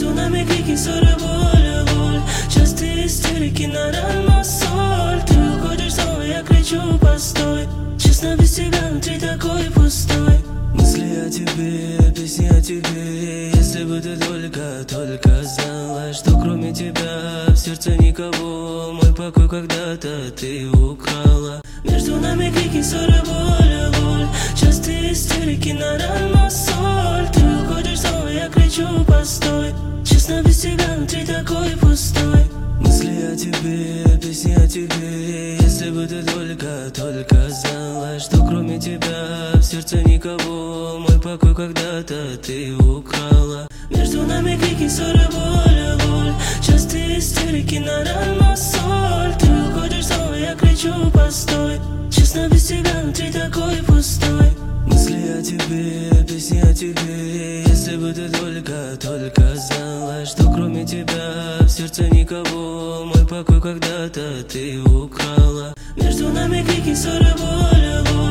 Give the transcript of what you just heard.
Между нами крики, ссоры, боль. Частые истерики на рану соль. Ты уходишь снова, я кричу, постой. Честно, без тебя внутри такой пустой. Мысли о тебе, песни о тебе. Если бы ты только знала, что кроме тебя в сердце никого. Мой покой когда-то ты украла. Между нами крики, ссоры, боль. Частые истерики на рану соль. Ты уходишь снова, я кричу, постой. Честно, без тебя внутри такой пустой. Мысли о тебе, песни о тебе. Если бы ты только знала, что кроме тебя в сердце никого. Мой покой когда-то ты украла. Между нами крики, ссоры, боль. Частые истерики на рану соль. Ты уходишь снова, я кричу, постой. Честно, без тебя внутри такой пустой. Мысли о тебе, песни о тебе. Если бы ты только знала, что кроме тебя в сердце никого. Мой покой когда-то ты украла. Между нами крики, ссоры, боль.